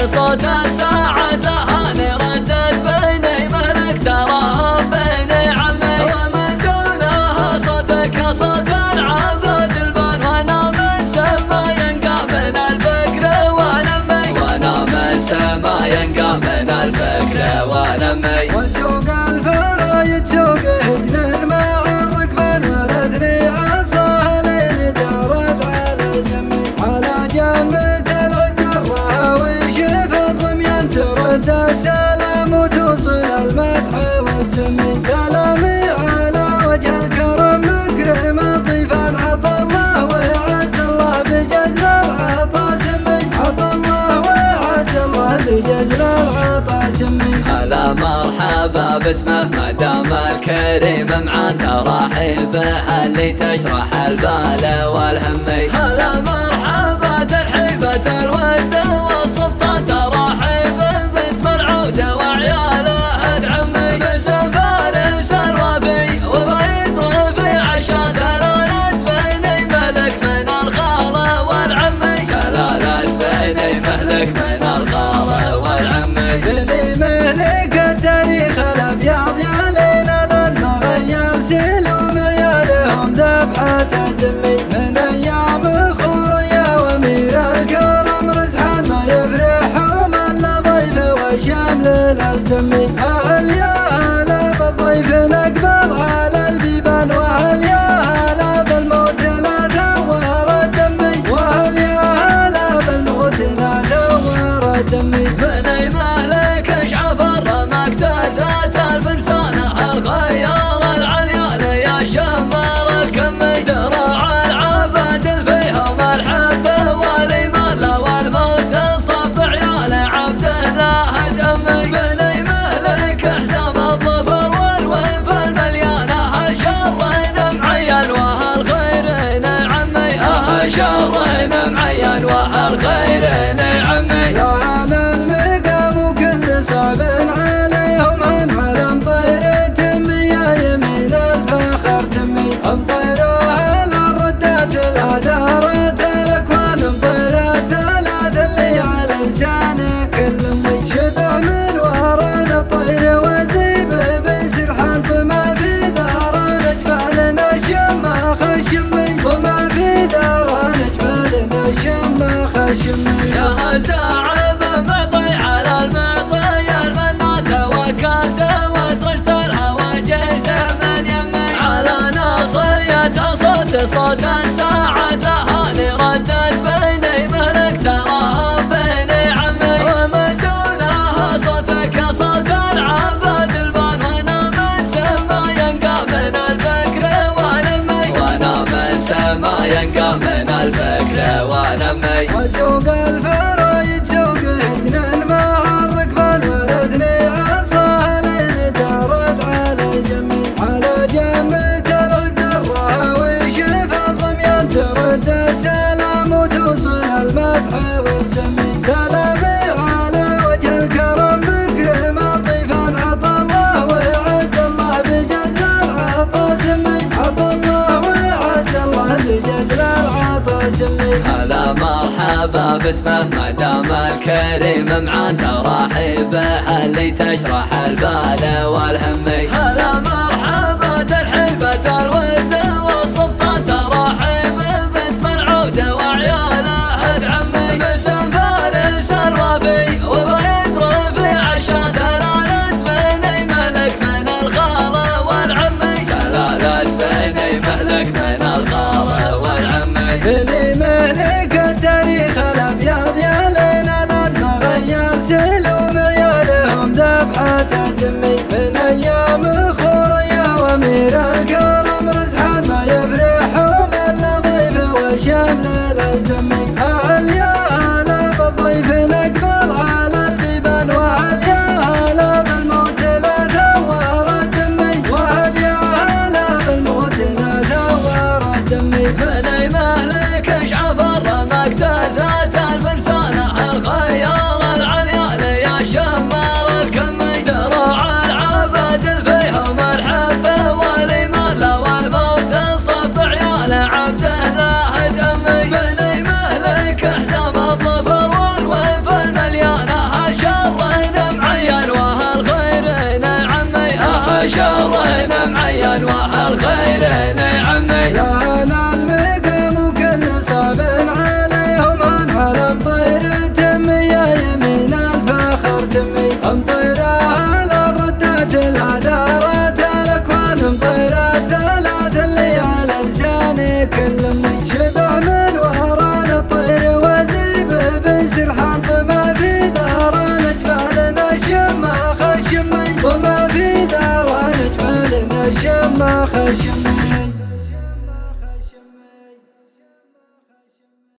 صوت الساعد هاني ردت بيني ملك تراها بيني عمي ومن دونها صوتك صوت العبد البن وانا من سما ينقى من الفكر ونمي وانا من سما ينقى من الفكر ونمي وسوق الفرايد سوق هدن المعرق من ولدني عالصهلين دارت على جمي على جمة العدرة وشف الضميان ترد السلام وتوصل المدح وتسمي سلامي على وجه الكرم مكرم الضيفان عطى الله وعز الله بجزل العطا سمي عطى الله وعز الله بجزل العطا سمي هلا مرحبا باسمه ما دام الكريم مع تراحيب به اللي تشرح البال والهمي هلا مرحبا ترحيبة الود والصفطة تراحيب باسم العودة وعياله العمي باسم فارس الرافي وفايز رفيع الشاس سلالة بيني ملك من الخالة والعمي سلالة بيني ملك من الخالة والعمي بني ملك التاريخ الابيض يالينا لما غير سلوم عيالهم ذبحة الدمي من ايام خويا وامير الكرم رزحان ما يفرحهم الا ضيف والشمل الالتمي اهل يا هلا بالضيف نقبل على البيبان واهل يا هلا بالموت لا ثور الدمي واهل يا هلا بالموت لا ثور الدمي بني مالك اشعف الرمك ذات الفرسانة الخيال العليان يا شمر الكمي دراع العبد فيهم الحبه والايمان والموت صف عيال عبد الله دمي بني مالك احزام الظفر والويف المليانه شرين معين وهالخيرين عمي شرين معين وهالخيرين عمي يا انا المقام وكل صعب عليهم عن علم طير تمي يا يمين الفخر تمي امطيرها للردات الهدارات الاكوان امطير الثلاث اللي على لسانه كل امي شبع من وهران الطير والذيب بسرحان طما في داران جبالنا الشماخ الشمي وما في داران جبالنا الشماخ الشمي يا ساعب معطي على المعطي المنات وكلت واسرجت الهوى جيسه من يمي على ناصية صوت الساعد هاني ردت بيني ملك تراها بيني عمي ومن دونها صوتك صوت العبد البن وانا من سما ينقى من الفكر ونمي وانا من سما ينقى من الفكر ونمي وسوق الفرايد سوق هدن المعرق فالولدني عالصهلين دارت على جمي على جمة العدرة وشف الضميان ترد السلام وتوصل المدح وتسمي سلامي على وجه الكرم مكرم الضيفان عطى الله وعز الله بجزل العطا سمي عطى الله وعز الله بجزل العطا سمي هلا مرحبا باسمه ما دام الكريم مع تراحيب به اللي تشرح البال والهمي هلا مرحبا ترحيبة الود والصفطة تراحيب باسم العودة وعياله العمي باسم فارس الرافي وفايز رفيع الشاس سلالة بيني ملك من الخالة والعمي سلالة بيني ملك من الخالة والعمي بني ملك التاريخ الابيض يالينا لما غير سلوم عيالهم ذبحة الدمي من ايام خويا الله الخير نعمي.